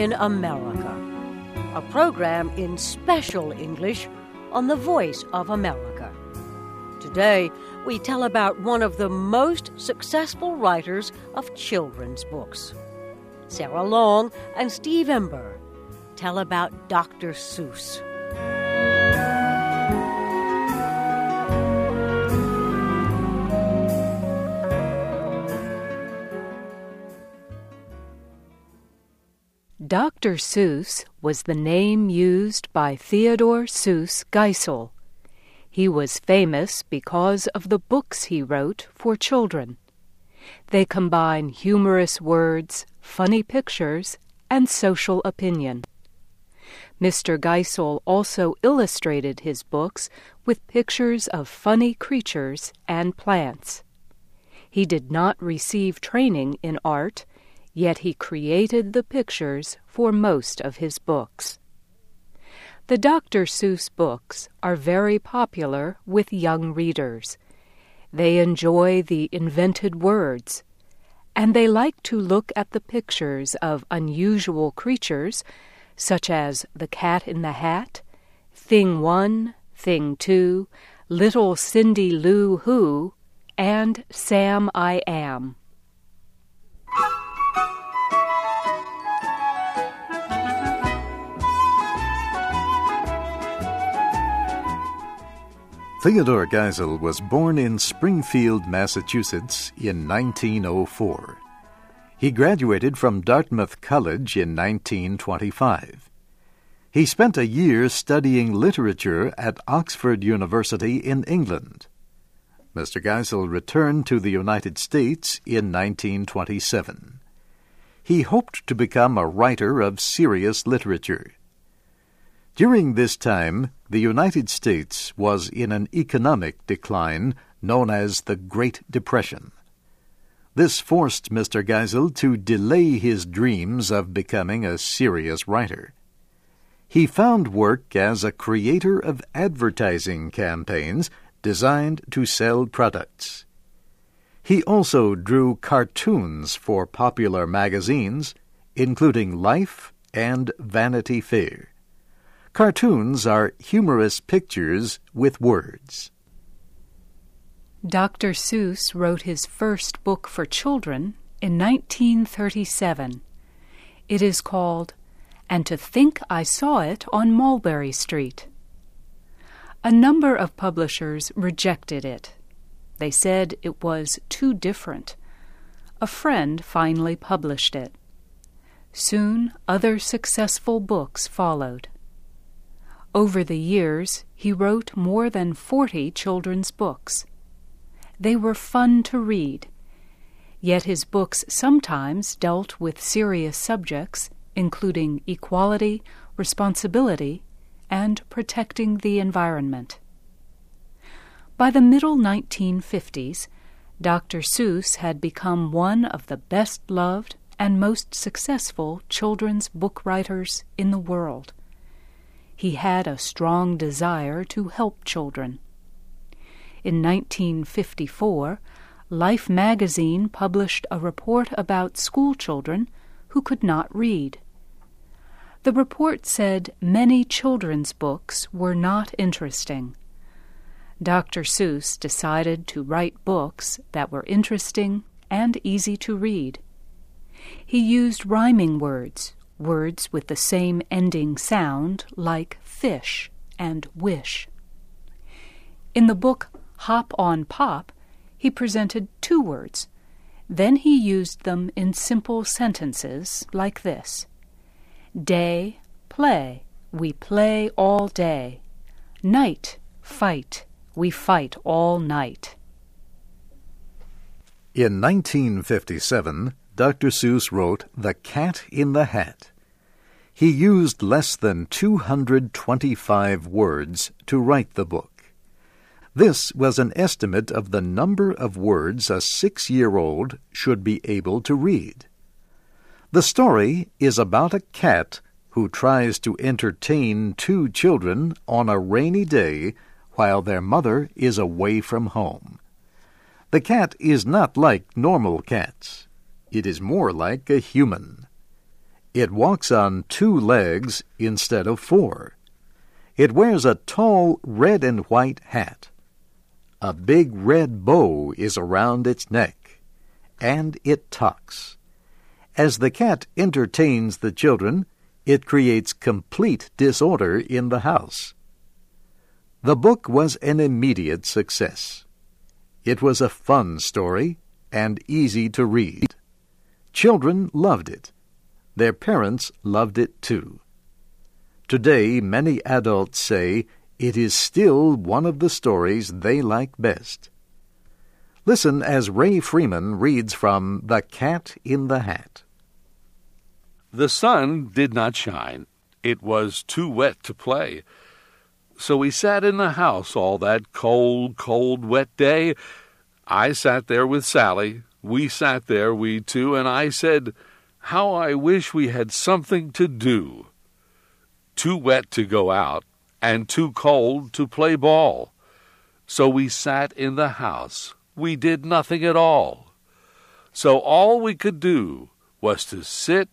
in America, a program in special English on the Voice of America. Today, we tell about one of the most successful writers of children's books. Sarah Long and Steve Ember tell about Dr. Seuss. Dr. Seuss was the name used by Theodore Seuss Geisel. He was famous because of the books he wrote for children. They combine humorous words, funny pictures, and social opinion. Mr. Geisel also illustrated his books with pictures of funny creatures and plants. He did not receive training in art, yet he created the pictures for most of his books. The Dr. Seuss books are very popular with young readers. They enjoy the invented words, and they like to look at the pictures of unusual creatures such as the Cat in the Hat, Thing 1, Thing 2, Little Cindy Lou Who, and Sam I Am. Theodore Geisel was born in Springfield, Massachusetts in 1904. He graduated from Dartmouth College in 1925. He spent a year studying literature at Oxford University in England. Mr. Geisel returned to the United States in 1927. He hoped to become a writer of serious literature. During this time, the United States was in an economic decline known as the Great Depression. This forced Mr. Geisel to delay his dreams of becoming a serious writer. He found work as a creator of advertising campaigns designed to sell products. He also drew cartoons for popular magazines, including Life and Vanity Fair. Cartoons are humorous pictures with words. Dr. Seuss wrote his first book for children in 1937. It is called And to Think I Saw It on Mulberry Street. A number of publishers rejected it. They said it was too different. A friend finally published it. Soon, other successful books followed. Over the years, he wrote more than 40 children's books. They were fun to read, yet his books sometimes dealt with serious subjects, including equality, responsibility, and protecting the environment. By the middle 1950s, Dr. Seuss had become one of the best-loved and most successful children's book writers in the world. He had a strong desire to help children. In 1954, Life magazine published a report about school children who could not read. The report said many children's books were not interesting. Dr. Seuss decided to write books that were interesting and easy to read. He used rhyming words with the same ending sound like fish and wish. In the book Hop on Pop, he presented 2 words. Then he used them in simple sentences like this. Day, play, we play all day. Night, fight, we fight all night. In 1957, Dr. Seuss wrote The Cat in the Hat. He used less than 225 words to write the book. This was an estimate of the number of words a 6-year-old should be able to read. The story is about a cat who tries to entertain 2 children on a rainy day while their mother is away from home. The cat is not like normal cats. It is more like a human. It walks on 2 legs instead of 4. It wears a tall red and white hat. A big red bow is around its neck, and it talks. As the cat entertains the children, it creates complete disorder in the house. The book was an immediate success. It was a fun story and easy to read. Children loved it. Their parents loved it too. Today, many adults say it is still one of the stories they like best. Listen as Ray Freeman reads from The Cat in the Hat. The sun did not shine. It was too wet to play. So we sat in the house all that cold, cold, wet day. I sat there with Sally. We sat there, we two, and I said, "How I wish we had something to do." Too wet to go out, and too cold to play ball. So we sat in the house. We did nothing at all. So all we could do was to sit.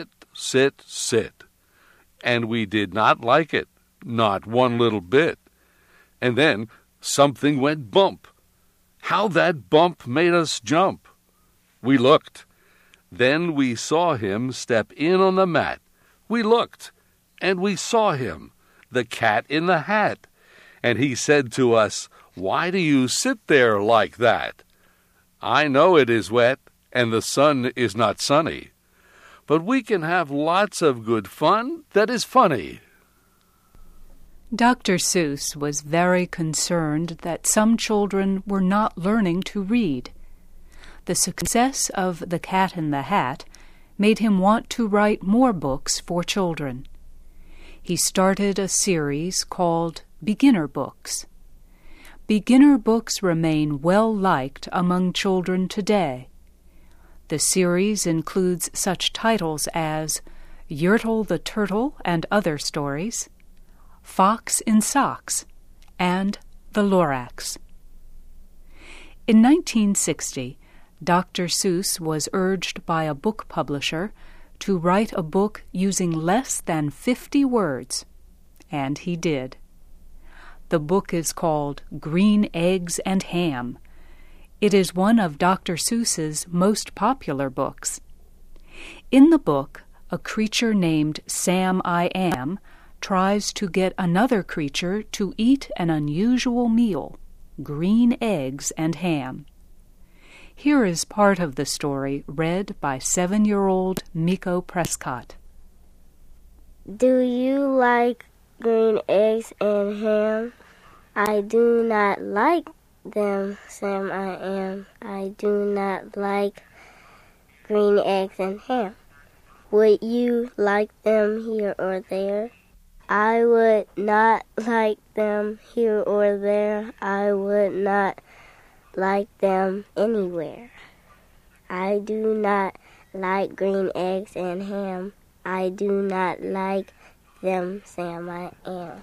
And we did not like it, not one little bit. And then something went bump. How that bump made us jump. We looked. Then we saw him step in on the mat. We looked, and we saw him, the cat in the hat. And he said to us, "Why do you sit there like that? I know it is wet, and the sun is not sunny. But we can have lots of good fun that is funny." Dr. Seuss was very concerned that some children were not learning to read. The success of The Cat in the Hat made him want to write more books for children. He started a series called Beginner Books. Beginner books remain well-liked among children today. The series includes such titles as Yertle the Turtle and Other Stories, Fox in Socks, and The Lorax. In 1960, Dr. Seuss was urged by a book publisher to write a book using less than 50 words, and he did. The book is called Green Eggs and Ham. It is one of Dr. Seuss's most popular books. In the book, a creature named Sam I Am tries to get another creature to eat an unusual meal, green eggs and ham. Here is part of the story read by 7-year-old Miko Prescott. Do you like green eggs and ham? I do not like them, Sam I Am. I do not like green eggs and ham. Would you like them here or there? I would not like them here or there. I would not like them anywhere. I do not like green eggs and ham. I do not like them, Sam I Am.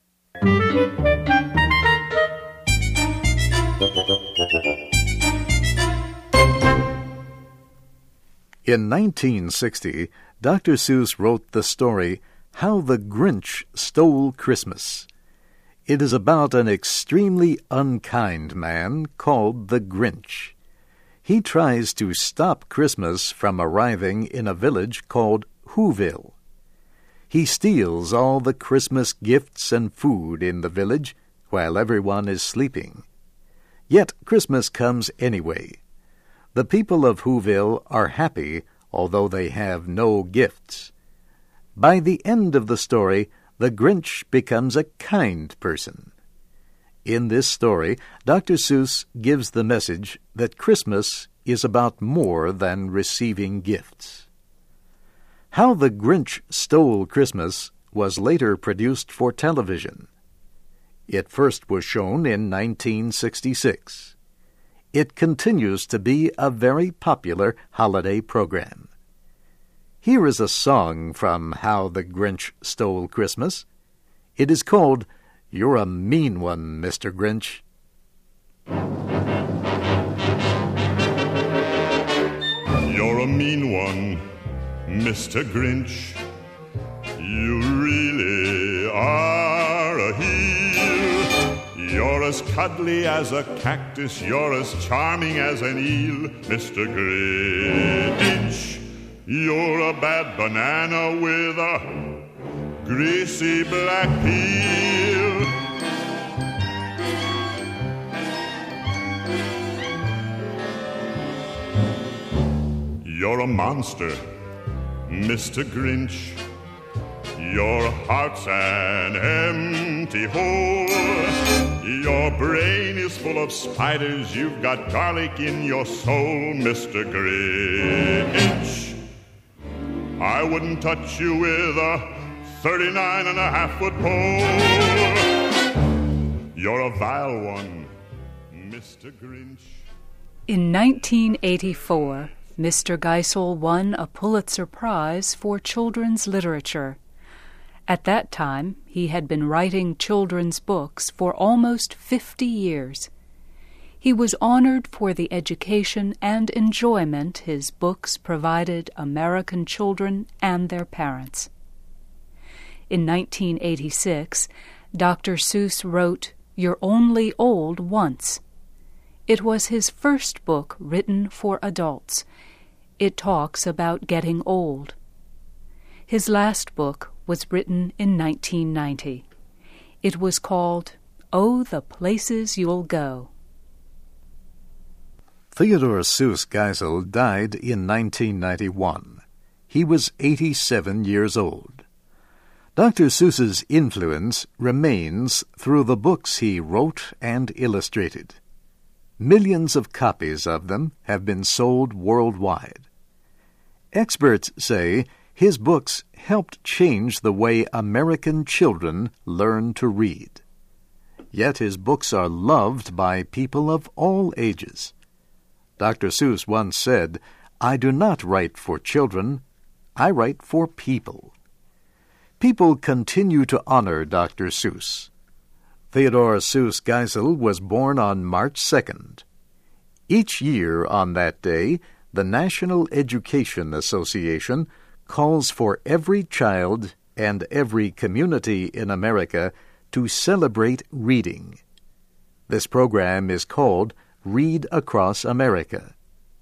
In 1960, Dr. Seuss wrote the story How the Grinch Stole Christmas. It is about an extremely unkind man called the Grinch. He tries to stop Christmas from arriving in a village called Whoville. He steals all the Christmas gifts and food in the village while everyone is sleeping. Yet Christmas comes anyway. The people of Whoville are happy, although they have no gifts. By the end of the story, the Grinch becomes a kind person. In this story, Dr. Seuss gives the message that Christmas is about more than receiving gifts. How the Grinch Stole Christmas was later produced for television. It first was shown in 1966. It continues to be a very popular holiday program. Here is a song from How the Grinch Stole Christmas. It is called You're a Mean One, Mr. Grinch. You're a mean one, Mr. Grinch, you really are a heel. You're as cuddly as a cactus, you're as charming as an eel. Mr. Grinch, you're a bad banana with a greasy black peel. You're a monster, Mr. Grinch. Your heart's an empty hole. Your brain is full of spiders. You've got garlic in your soul, Mr. Grinch. I wouldn't touch you with a 39.5-foot pole. You're a vile one, Mr. Grinch. In 1984, Mr. Geisel won a Pulitzer Prize for children's literature. At that time, he had been writing children's books for almost 50 years. He was honored for the education and enjoyment his books provided American children and their parents. In 1986, Dr. Seuss wrote You're Only Old Once. It was his first book written for adults. It talks about getting old. His last book was written in 1990. It was called Oh, the Places You'll Go. Theodore Seuss Geisel died in 1991. He was 87 years old. Dr. Seuss's influence remains through the books he wrote and illustrated. Millions of copies of them have been sold worldwide. Experts say his books helped change the way American children learn to read. Yet his books are loved by people of all ages. Dr. Seuss once said, "I do not write for children, I write for people." People continue to honor Dr. Seuss. Theodore Seuss Geisel was born on March 2nd. Each year on that day, the National Education Association calls for every child and every community in America to celebrate reading. This program is called Read Across America.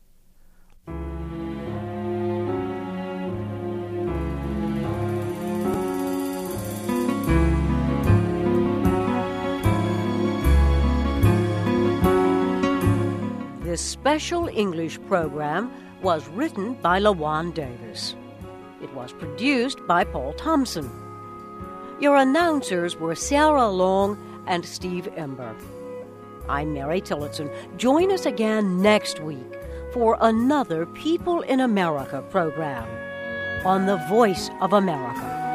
This special English program was written by LaJuan Davis. It was produced by Paul Thompson. Your announcers were Sarah Long and Steve Ember. I'm Mary Tillotson. Join us again next week for another People in America program on the Voice of America.